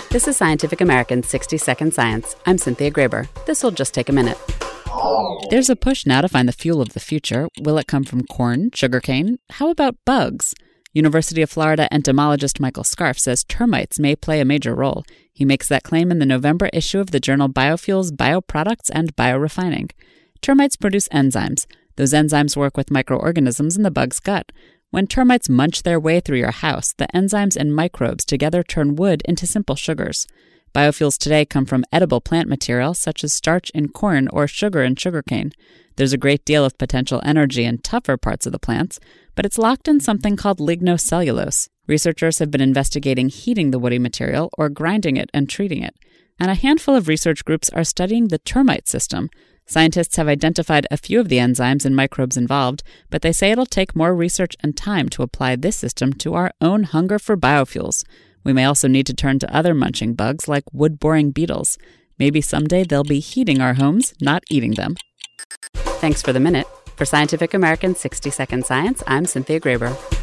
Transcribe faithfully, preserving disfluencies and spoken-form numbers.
This is Scientific American's sixty second Science. I'm Cynthia Graber. This will just take a minute. There's a push now to find the fuel of the future. Will it come from corn, sugarcane? How about bugs? University of Florida entomologist Michael Scarf says termites may play a major role. He makes that claim in the November issue of the journal Biofuels, Bioproducts, and Biorefining. Termites produce enzymes. Those enzymes work with microorganisms in the bug's gut. When termites munch their way through your house, the enzymes and microbes together turn wood into simple sugars. Biofuels today come from edible plant material such as starch in corn or sugar in sugarcane. There's a great deal of potential energy in tougher parts of the plants, but it's locked in something called lignocellulose. Researchers have been investigating heating the woody material or grinding it and treating it. And a handful of research groups are studying the termite system. Scientists have identified a few of the enzymes and microbes involved, but they say it'll take more research and time to apply this system to our own hunger for biofuels. We may also need to turn to other munching bugs like wood-boring beetles. Maybe someday they'll be heating our homes, not eating them. Thanks for the minute. For Scientific American's sixty second Science, I'm Cynthia Graber.